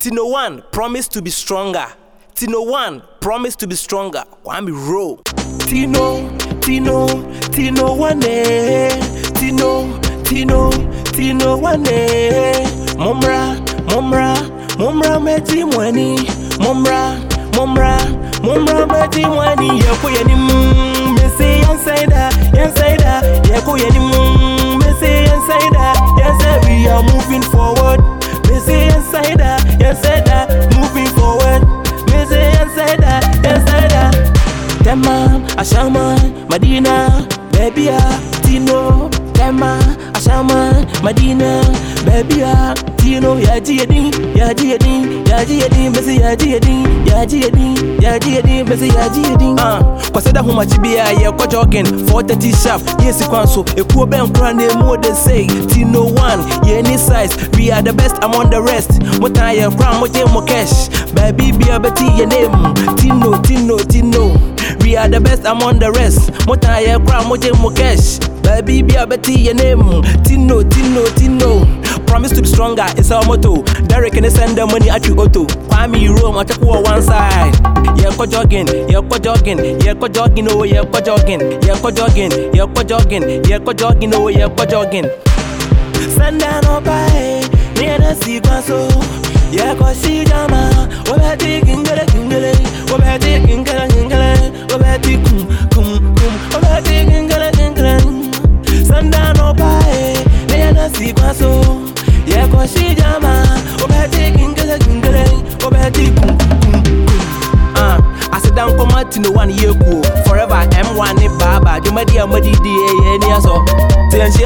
Tino One promised to be stronger. Tino One promised to be stronger. Kwame roll. Tino One. Tino One. Momra meti mwani. Momra meti mwani. Yako yani me say inside. Yako yani me say inside. Yes, we are moving forward. Me say inside. Moving forward. Me say inside. Tema, Ashama, Madina, baby, Tino. Tema, Ashama, Madina, baby, Tino. Yaji, Messi, Yaji, Messi, Yaji. Consider how much be a kwa jogging 430 sharp. Yes, so a poor ben crane more than say Tino One, any size. We are the best among the rest. What I am crown, what more cash. Baby, be a betty your name. Tino. We are the best among the rest. What I am crown, what more cash. Baby, be a betty your name. Tino. Promise to be stronger, it's our motto. Derek can send the money at you auto. Kwame Rome, I check one side. Yeah, go jogging, oh, yeah, go jogging, oh, yeah, go jogging, oh, yeah, go jogging. Send down no pay, near the sequence, yeah, go see Jama, we're taking gala, we're taking send down no pay, near the sequence. Yeah, cause she jama, taking I sit down come out to no 1 year cool. Forever M1 ni baba, you my dear muddy DA any so. Then she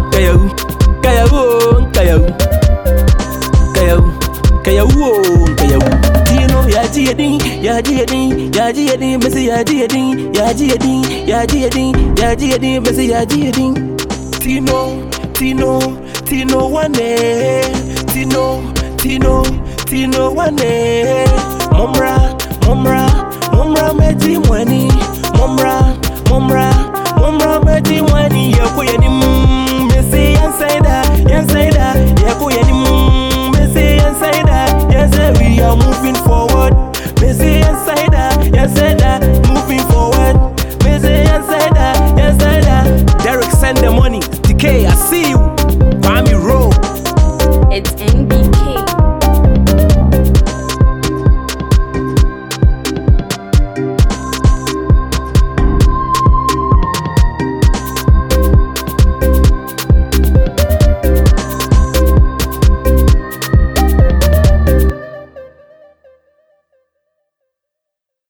Kayau. Tino, Yaji, Messi, Yaji, Messi, Yaji. Tino One. Tino One. Momra meti mwani. Momra meti mwani. Yako yani me say inside.